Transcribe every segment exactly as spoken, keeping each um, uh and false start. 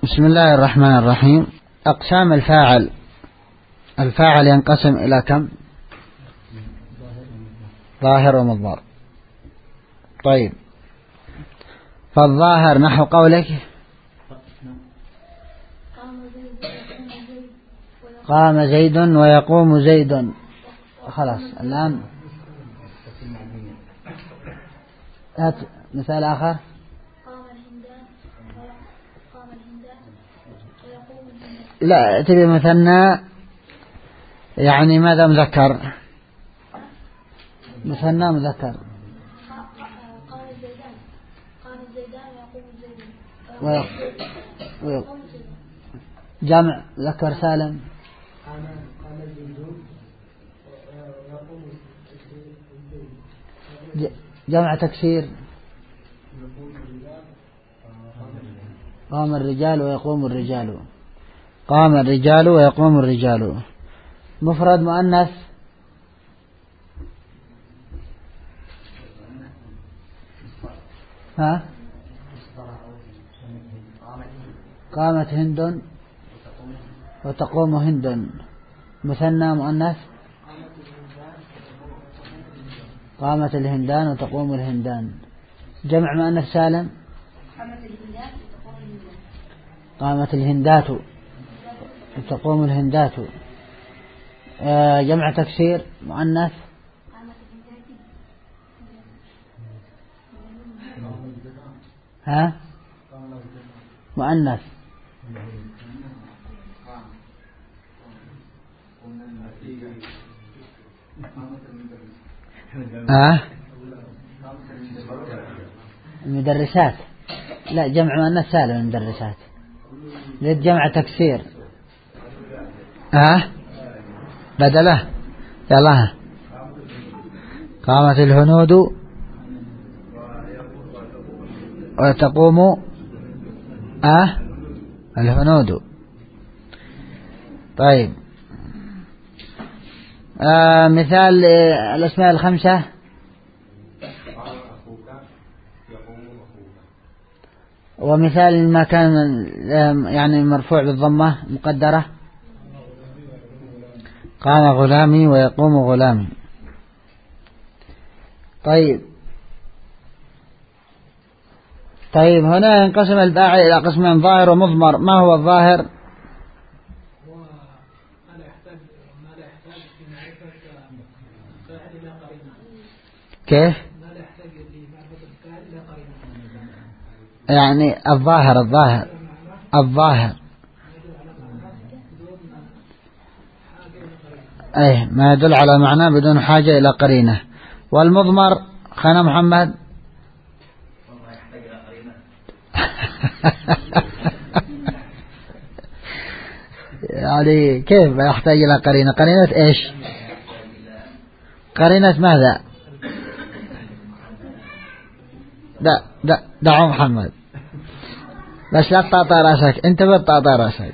بسم الله الرحمن الرحيم. أقسام الفاعل. الفاعل ينقسم إلى كم؟ ظاهر ومضمر. طيب، فالظاهر نحو قولك قام زيد ويقوم زيد. خلاص الآن هات مثال آخر. لا، تبي مثنى يعني ماذا؟ مذكر، مثنى مذكر. جمع مذكر سالم. جمع تكسير. قام الرجال ويقوم الرجال. قام الرجال ويقوم الرجال. مفرد مؤنث. ها؟ قامت هند وتقوم هند. مثنى مؤنث. قامت الهندان وتقوم الهندان. جمع مؤنث سالم. قامت الهندات وتقوم الهندات. جمع تكسير مؤنث. ها؟ مؤنث. ها؟ المدرسات. لا، جمع مؤنث سالم المدرسات. زيد جمع تكسير. ها؟ بدله. يلا. قامت الهنود وتقوم اه الهنود. طيب، آه مثال الأسماء الخمسة. ومثال ما كان يعني مرفوع بالضمة مقدرة. قام غلامي ويقوم غلامي. طيب طيب هنا ينقسم الفاعل إلى قسمين، ظاهر ومضمر. ما هو الظاهر؟ كيف يعني؟ الظاهر الظاهر الظاهر أي ما يدل على معنى بدون حاجة إلى قرينة. والمضمر خنا محمد يعني كيف يحتاج إلى قرينة؟ قرينة إيش؟ قرينة ماذا؟ لا لا دعوا محمد، بس لا تطاطا راسك، انت بتطاطا راسك.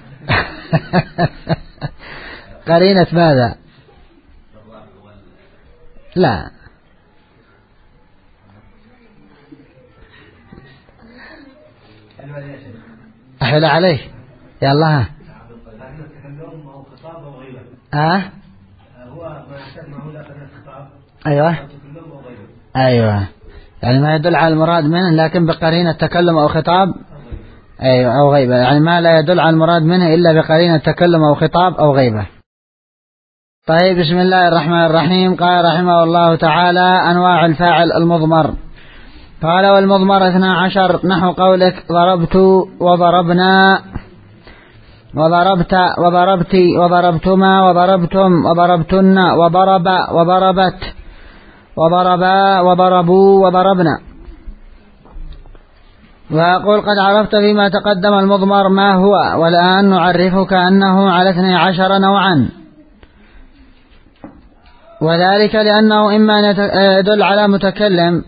قرينة ماذا؟ لا، أحل عليه. يلا. ها؟ أيوة أيوة، يعني ما يدل على المراد منه لكن بقرينة تكلم أو خطاب. أيوة، أو غيبة، يعني ما لا يدل على المراد منه إلا بقرينة تكلم أو خطاب أو غيبة. طيب، بسم الله الرحمن الرحيم. قال رحمه الله تعالى: أنواع الفاعل المضمر. قال: والمضمر اثنا عشر، نحو قولك ضربت وضربنا وضربت وضربتي وضربتما وضربتم وضربتن وضرب وضربت وضربا وضربوا وضربنا. وأقول: قد عرفت فيما تقدم المضمر ما هو، والآن نعرفك أنه على اثني عشر نوعا، وذلك لأنه إما أن يدل على متكلم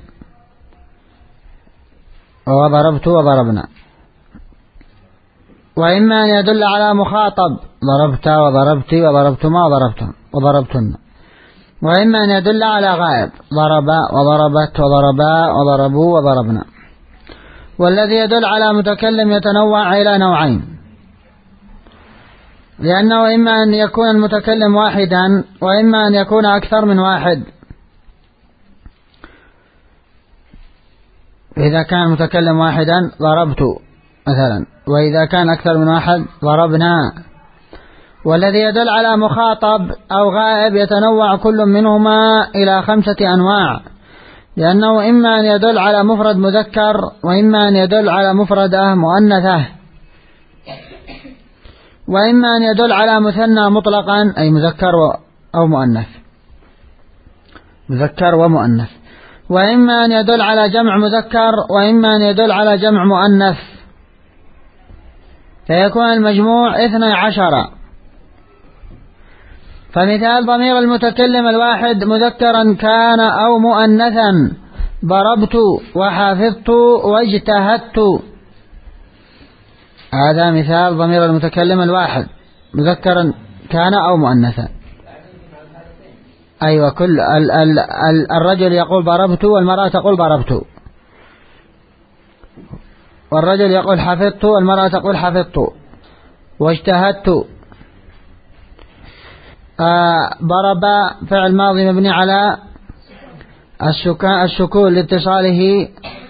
وضربت وضربنا، وإما أن يدل على مخاطب ضربت وضربتي وضربتما وضربتم وضربتن، وإما أن يدل على غائب ضرب وضربت وضربا وضربوا وضربنا. والذي يدل على متكلم يتنوع إلى نوعين: لأنه إما أن يكون المتكلم واحدا وإما أن يكون أكثر من واحد. إذا كان المتكلم واحدا ضربت مثلا، وإذا كان أكثر من واحد ضربنا. والذي يدل على مخاطب أو غائب يتنوع كل منهما إلى خمسة أنواع، لأنه إما أن يدل على مفرد مذكر وإما أن يدل على مفردة مؤنثة وإما أن يدل على مثنى مطلقا أي مذكر أو مؤنث مذكر ومؤنث، وإما أن يدل على جمع مذكر وإما أن يدل على جمع مؤنث، فيكون المجموع اثني عشر. فمثال ضمير المتكلم الواحد مذكرا كان أو مؤنثا: ضربت وحفظت واجتهدت. هذا مثال ضمير المتكلم الواحد مذكرا كان أو مؤنثا. أيوة، كل ال ال ال الرجل يقول ضربت والمرأة تقول ضربت، والرجل يقول حفظت والمرأة تقول حفظت واجتهدت. آه ضرب فعل ماضي مبني على السكون لاتصاله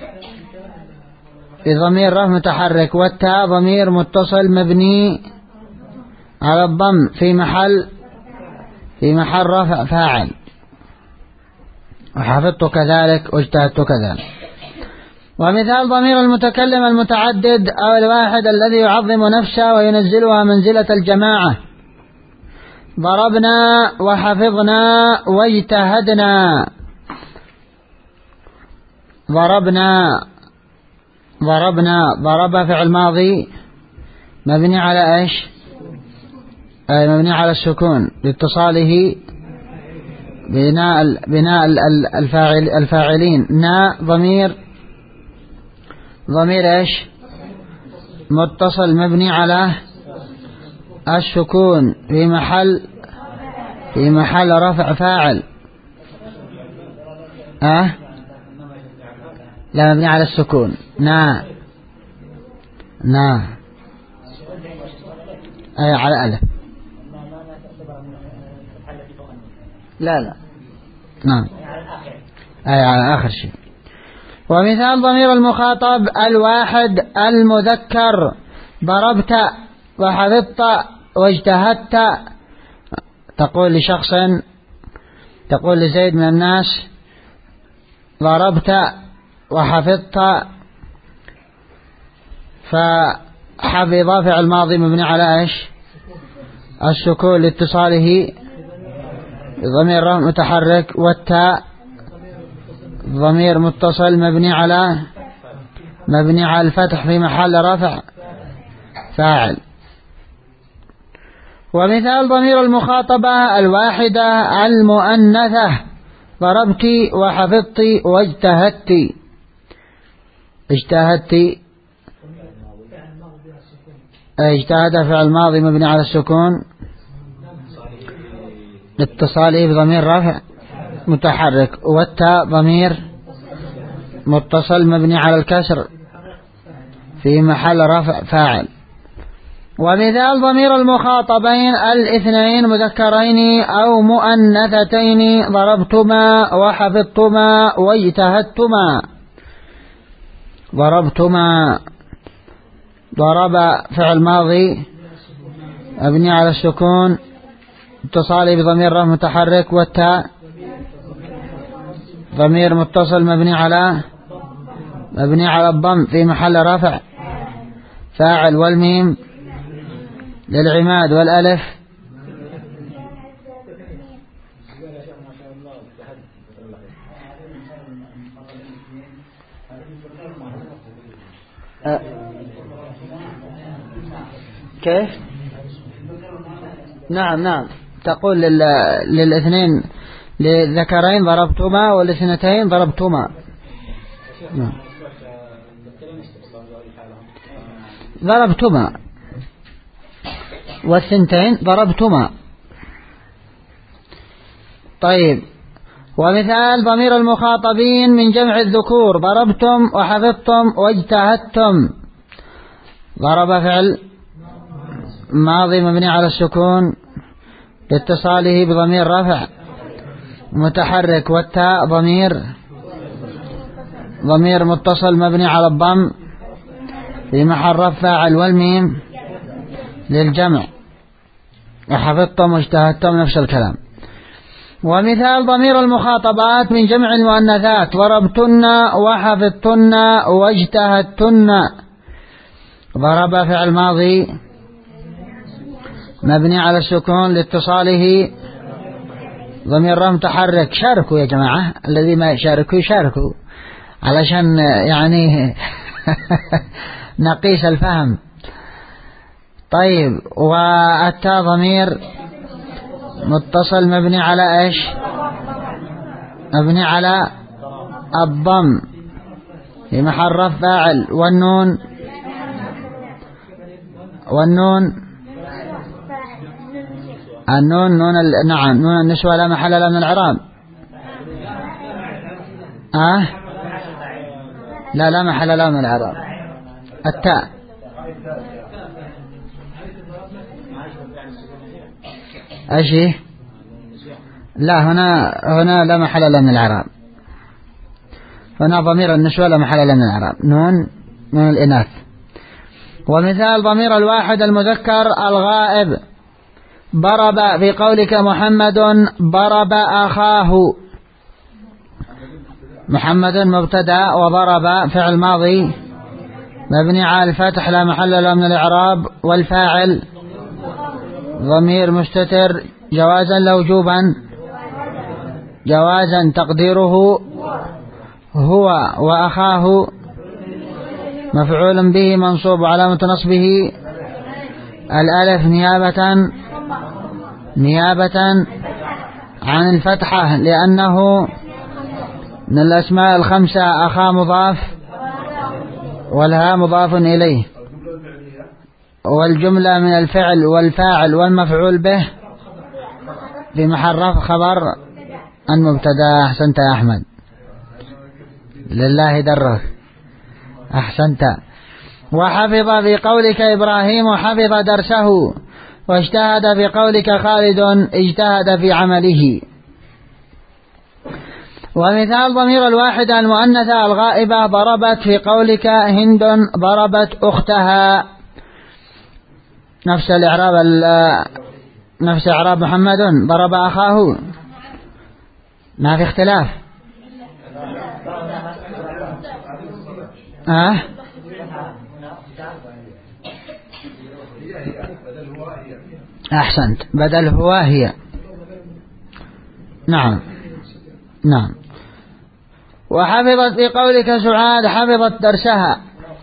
بضمير رفع متحرك، والتاء ضمير متصل مبني على الضم في محل في محل رفع فاعل. وحفظت كذلك واجتهدت كذلك. ومثال ضمير المتكلم المتعدد أو الواحد الذي يعظم نفسه وينزلها منزلة الجماعة: ضربنا وحفظنا واجتهدنا. ضربنا ضربنا ضرب فعل ماضي مبني على ايش؟ أي مبني على السكون لاتصاله بناء بناء الفاعل الفاعلين. نا ضمير ضمير ايش؟ متصل مبني على السكون في محل في محل رفع فاعل. أه؟ لا، مبني على السكون. نا نا أي على ألف. لا لا نعم أي على آخر شيء. ومثال ضمير المخاطب الواحد المذكر: ضربت وحفظت واجتهدت. تقول لشخص، تقول لزيد من الناس: ضربت وحفظت. فحفظ فعل ماضي مبني على ايش؟ السكون لاتصاله ضمير متحرك، والتاء ضمير متصل مبني على مبني على الفتح في محل رفع فاعل. ومثال ضمير المخاطبة الواحدة المؤنثة: ضربت وحفظت واجتهدت. اجتهدت اجتهد فعل ماضي مبني على السكون اتصاله بضمير رفع متحرك، والتاء ضمير متصل مبني على الكسر في محل رفع فاعل. ومثال ضمير المخاطبين الاثنين مذكرين أو مؤنثتين: ضربتما وحفظتما واجتهدتما. ضربتما ضرب فعل ماضي مبني على السكون اتصاله بضمير رفع متحرك، والتاء ضمير متصل مبني على مبني على الضم في محل رفع فاعل، والميم للعماد، والألف أه. كيف؟ نعم نعم تقول لل... للاثنين للذكرين ضربتما والاثنتين ضربتما. نعم. ضربتما والثنتين ضربتما. طيب، ومثال ضمير المخاطبين من جمع الذكور: ضربتم وحفظتم واجتهدتم. ضرب فعل ماضي مبني على السكون لاتصاله بضمير رفع متحرك، والتاء ضمير ضمير متصل مبني على الضم في محل رفع فاعل، والميم للجمع. وحفظتم واجتهدتم نفس الكلام. ومثال ضمير المخاطبات من جمع المؤنثات: ضربتن وحفظتن واجتهدتن. ضرب فعل ماضي مبني على السكون لاتصاله ضمير رفع متحرك. شاركوا يا جماعة، الذي ما يشاركوا يشاركوا علشان يعني نقيس الفهم. طيب، والتاء ضمير متصل مبني على ايش؟ مبني على الضم في محل رفع فاعل، والنون والنون النون نون ال... نعم نون النسوة لا محل لها من الإعراب. أه؟ لا لا محل لها من الإعراب. التاء أشي لا، هنا هنا لا محل لها من الإعراب. هنا ضمير النسوة لا محل لها من الإعراب، نون نون الإناث. ومثال ضمير الواحد المذكر الغائب: ضرب في قولك محمد ضرب أخاه. محمد مبتدأ وضرب فعل ماضي مبني على الفتح لا محل له من الإعراب، والفاعل ضمير مستتر جوازا لا وجوبا. جوازا تقديره هو، وأخاه مفعول به منصوب وعلامة نصبه الألف نيابة نيابة عن الفتحة، لأنه من الأسماء الخمسة. أخا مضاف والها مضاف إليه، والجملة من الفعل والفاعل والمفعول به في محل رفع خبر المبتدا. أحسنت يا أحمد، لله درك، أحسنت. وحفظ في قولك إبراهيم حفظ درسه، واجتهد في قولك خالد اجتهد في عمله. ومثال ضمير الواحدة المؤنثة الغائبة: ضربت في قولك هند ضربت أختها. نفس الإعراب نفس إعراب محمد ضرب أخاه، ما في اختلاف. أه؟ أحسنت، بدل هو هي. نعم نعم. وحفظت في قولك سعاد حفظت درسها.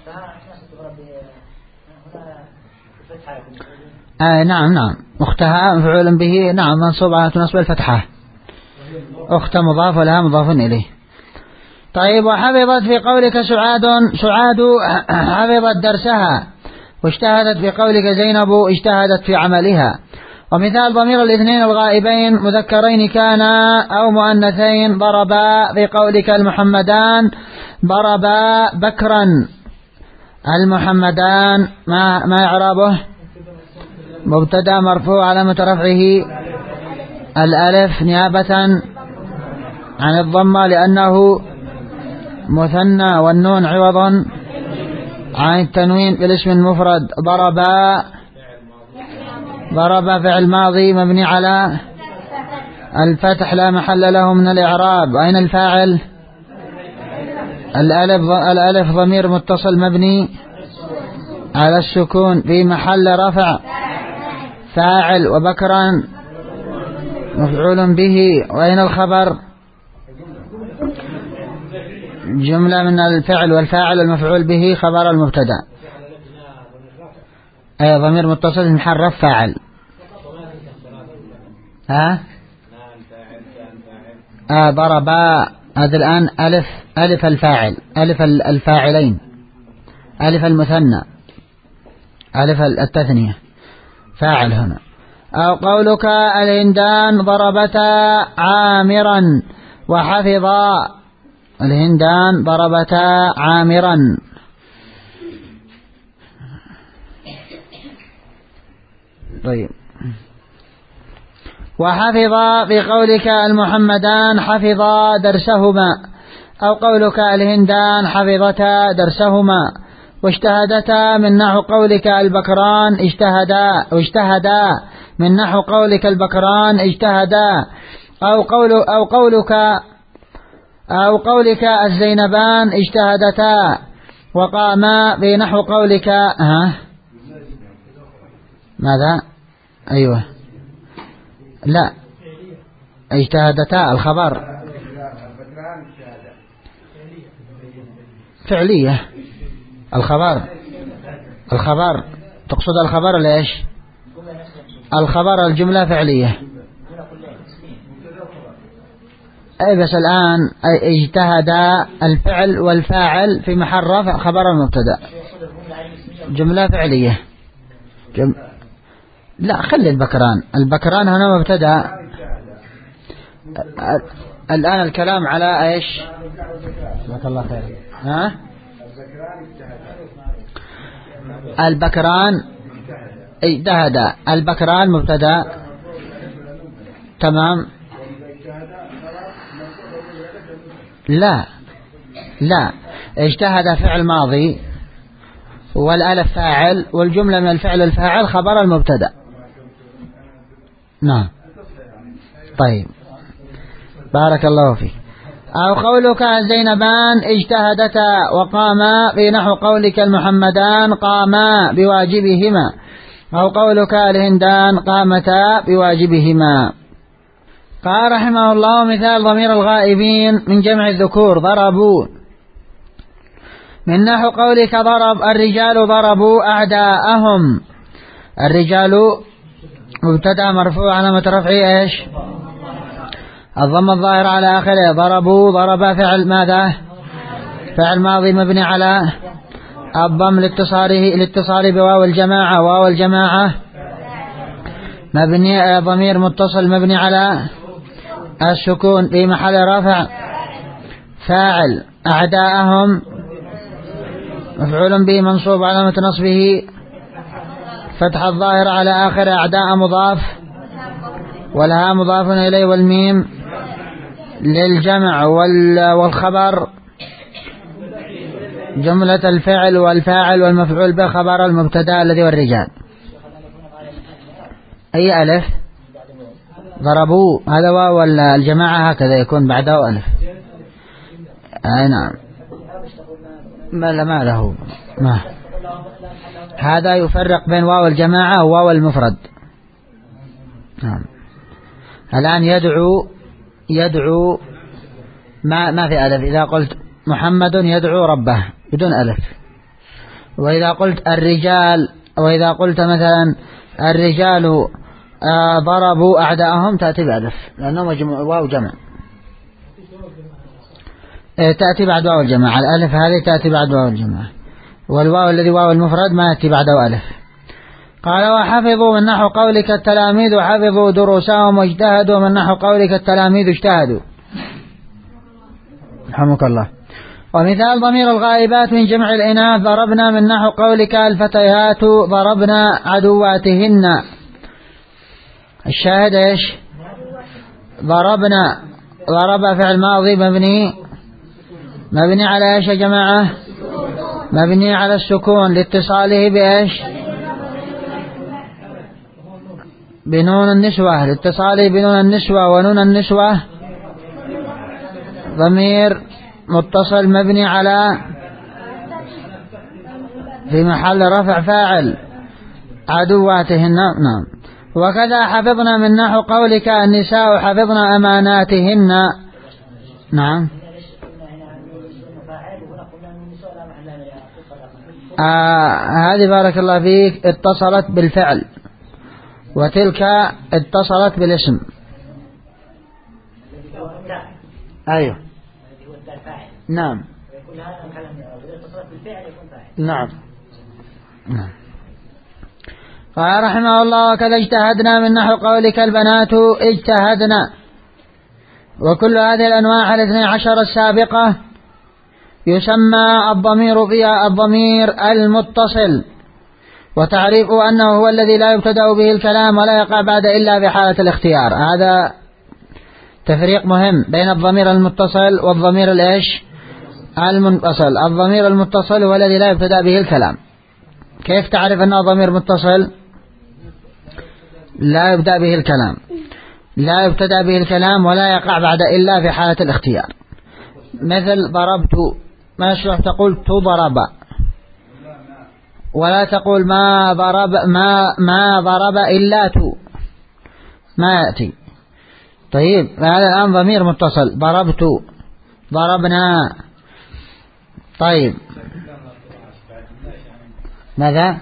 آه نعم نعم. أختها مفعول به نعم منصوب على نصب الفتحة. أخت مضاف ولها مضاف إليه. طيب، وحفظت في قولك سعاد سعاد حفظت درسها، واجتهدت في قولك زينب اجتهدت في عملها. ومثال ضمير الاثنين الغائبين مذكرين كانا أو مؤنثين: ضربا في قولك المحمدان ضربا بكرا. المحمدان ما ما إعرابه؟ مبتدا مرفوع علامة رفعه الألف نيابة عن الضمة لأنه مثنى، والنون عوضا عن التنوين بالاسم المفرد. ضربا ضرب فعل ماضي مبني على الفتح لا محل له من الإعراب. أين الفاعل؟ الألف الألف ضمير متصل مبني على السكون في محل رفع فاعل، وبكرا مفعول به. وأين الخبر؟ جملة من الفعل والفاعل المفعول به خبر المبتدا. أي ضمير متصل في محل رفع فاعل. ها آه ضربا. هذا الآن ألف ألف الفاعل، ألف الفاعلين، ألف المثنى، ألف التثنية فاعل هنا. أو قولك الهندان ضربتا عامرا وحفظا. الهندان ضربتا عامرا. طيب. وحفظ بقولك المحمدان حفظا درسهما، أو قولك الهندان حفظتا درسهما، واجتهدتا من نحو قولك البكران اجتهدا، واجتهدا من نحو قولك البكران اجتهدا، أو قول أو قولك أو قولك الزينبان اجتهدتا، وقاما بنحو قولك ها ماذا؟ أيوه لا اجتهدتا الخبر فعلية. الخبر الخبر تقصد الخبر ليش؟ الخبر الجملة فعلية. أي بس الآن اجتهد الفعل والفاعل في محل رفع خبر المبتدا، جملة فعلية. جم... لا خلي البكران، البكران هنا مبتدا. الآن الكلام على ايش؟ جزاك الله خير. ها البكران اجتهد، البكران مبتدا تمام. لا لا اجتهد فعل ماضي والالف فاعل والجملة من الفعل الفاعل خبر المبتدا. نعم طيب بارك الله فيك. أو قولك الزينبان اجتهدتا وقاما بنحو قولك المحمدان قاما بواجبهما، أو قولك الهندان قامتا بواجبهما. قال رحمه الله مثال ضمير الغائبين من جمع الذكور ضربوا، من نحو قولك ضرب الرجال ضربوا أعداءهم. الرجال مبتدأ مرفوع علامة رفعه ايش؟ الضم الظاهر على آخره. ضربوا ضرب فعل ماذا؟ فعل ماضي مبني على الضم لاتصاله لاتصال بواو الجماعة، واو الجماعة مبني ضمير متصل مبني على السكون في محل رفع فاعل. أعداءهم مفعول به منصوب علامة نصبه فتح الظاهر على آخر. أعداء مضاف والها مضاف إليه والميم للجمع والخبر جملة الفعل والفاعل والمفعول به خبر المبتدا الذي والرجال. أي ألف؟ ضربوا هذا واو الجماعة هكذا يكون بعده ألف. أي نعم ما لا ما له ما هذا يفرق بين واو الجماعة وواو المفرد. نعم الآن يدعو يدعو ما ما في ألف. إذا قلت محمد يدعو ربه بدون ألف، وإذا قلت الرجال وإذا قلت مثلا الرجال آه ضربوا أعداءهم تأتي بألف لأنه واو جمع. آه تأتي بعد واو الجماعة. الألف هذه تأتي بعد واو الجماعة، والواو الذي واو المفرد ما يأتي بعده ألف. قال وحفظوا من نحو قولك التلاميذ حفظوا دروسهم واجتهدوا من نحو قولك التلاميذ اجتهدوا. رحمك الله. ومثال ضمير الغائبات من جمع الإناث ضربنا من نحو قولك الفتيات ضربنا عدواتهن. الشاهد ايش؟ ضربنا ضرب فعل ماضي مبني مبني على ايش يا جماعة؟ مبني على السكون لاتصاله بايش؟ بنون النسوة، لاتصاله بنون النسوة، ونون النسوة ضمير متصل مبني على في محل رفع فاعل عدواتهن. نعم. وكذا حفظنا من نحو قولك النساء حفظنا أماناتهن. نعم آه هذه بارك الله فيك اتصلت بالفعل، وتلك اتصلت بالاسم. أيوه نعم نعم نعم. قال رحمه الله وكذا اجتهدنا من نحو قولك البنات اجتهدنا. وكل هذه الأنواع الاثني عشر السابقة يسمى الضمير فيها الضمير المتصل، وتعريفه أنه هو الذي لا يبتدأ به الكلام ولا يقع بعد إلا في حالة الاختيار. هذا تفريق مهم بين الضمير المتصل والضمير الإيش المنفصل. الضمير المتصل هو الذي لا يبتدأ به الكلام. كيف تعرف أنه ضمير متصل؟ لا يبدأ به الكلام، لا يبتدأ به الكلام ولا يقع بعد إلا في حالة الاختيار. مثل ضربت، ما يشرح تقول تضرب، ولا تقول ما ضرب ما ما ضرب إلا تو، ما يأتي. طيب هذا الآن ضمير متصل، ضربت، ضربنا. طيب ماذا؟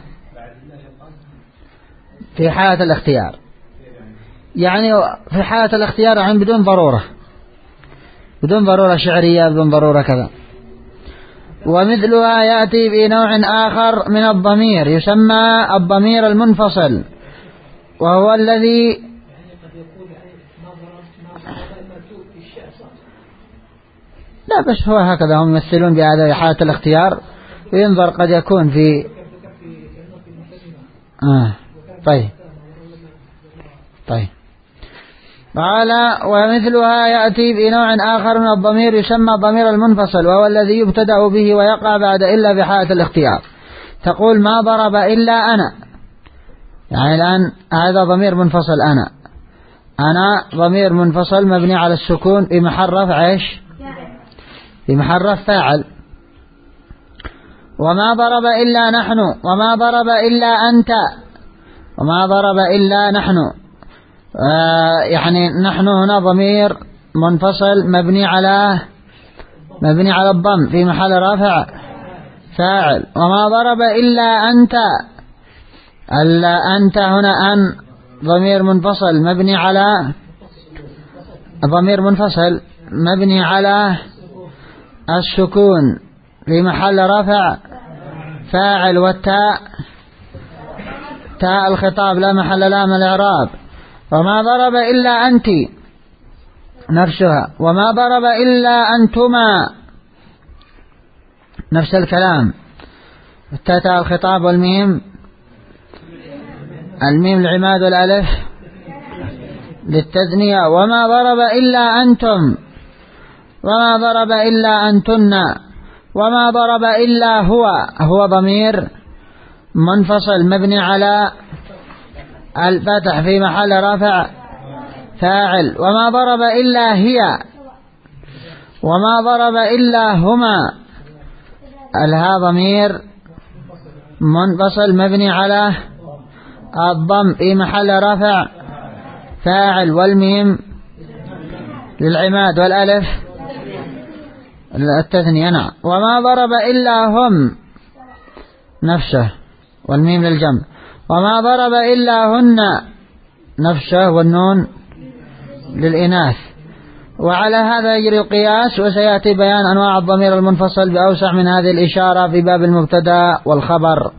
في حالة الاختيار، يعني في حالة الاختيار يعني بدون ضرورة، بدون ضرورة شعرية، بدون ضرورة كذا. ومثلها يأتي بنوع آخر من الضمير يسمى الضمير المنفصل، وهو الذي لا بس هو هكذا هم يمثلون بهذا حالة الاختيار، وينظر قد يكون في آه. طيب طيب قال ومثلها يأتي بنوع آخر من الضمير يسمى الضمير المنفصل، وهو الذي يبتدأ به ويقع بعد إلا في حالة الاختيار. تقول ما ضرب إلا أنا، يعني الآن هذا ضمير منفصل، أنا أنا ضمير منفصل مبني على السكون في محل رفع إيش؟ في محل رفع فاعل. وما ضرب إلا نحن، وما ضرب إلا أنت، وما ضرب إلا نحن. آه يعني نحن هنا ضمير منفصل مبني على مبني على الضم في محل رفع فاعل. وما ضرب إلا أنت، ألا أنت هنا أن ضمير منفصل مبني على ضمير منفصل مبني على السكون في محل رفع فاعل، والتاء تاء الخطاب لا محل لها من الإعراب. وما ضرب إلا أنت نفسها، وما ضرب إلا أنتما نفس الكلام، التاء تاء الخطاب والميم الميم العماد والألف للتثنية. وما ضرب إلا أنتم، وما ضرب إلا أنتن، وما ضرب إلا هو، هو ضمير منفصل مبني على الفتح في محل رفع فاعل. وما ضرب إلا هي، وما ضرب إلا هما، الها ضمير منفصل مبني على الضم في محل رفع فاعل، والميم للعماد والألف التثنية. نعم. وما ضرب إلا هم نفسه والميم للجمع. وما ضرب إلا هن نفسه والنون للإناث. وعلى هذا يجري القياس، وسيأتي بيان أنواع الضمير المنفصل بأوسع من هذه الإشارة في باب المبتدا والخبر.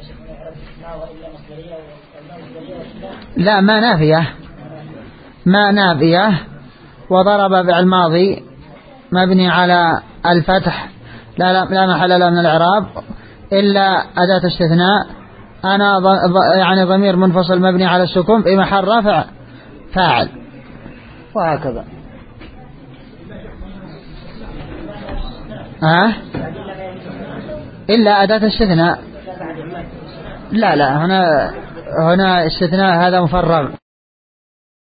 لا ما نافية، ما نافية. وضرب فعل ماضي مبني على الفتح لا, لا, لا محل له من الإعراب إلا أداة استثناء. أنا يعني ضمير منفصل مبني على السكون في محل رفع فاعل، وهكذا. ها إلا أداة استثناء، لا لا هنا هنا استثناء هذا مفرغ.